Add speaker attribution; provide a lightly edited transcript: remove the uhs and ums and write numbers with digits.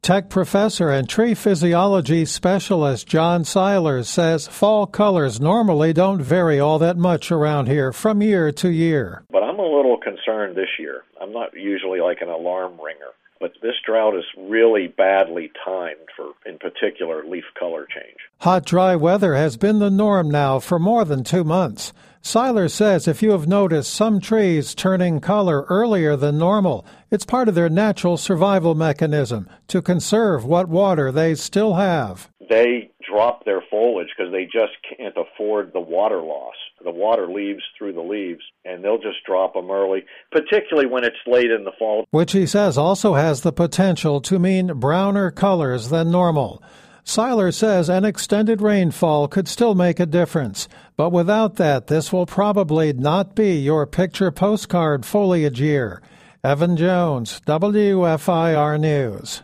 Speaker 1: Tech professor and tree physiology specialist John Seilers says fall colors normally don't vary all that much around here from year to year.
Speaker 2: But I'm a little concerned this year. I'm not usually like an alarm ringer, but this drought is really badly timed for, in particular, leaf color change.
Speaker 1: Hot, dry weather has been the norm now for more than 2 months. Seilers says if you have noticed some trees turning color earlier than normal, it's part of their natural survival mechanism to conserve what water they still have.
Speaker 2: They drop their foliage because they just can't afford the water loss. The water leaves through the leaves, and they'll just drop them early, particularly when it's late in the fall.
Speaker 1: Which he says also has the potential to mean browner colors than normal. Seilers says an extended rainfall could still make a difference, but without that, this will probably not be your picture postcard foliage year. Evan Jones, WFIR News.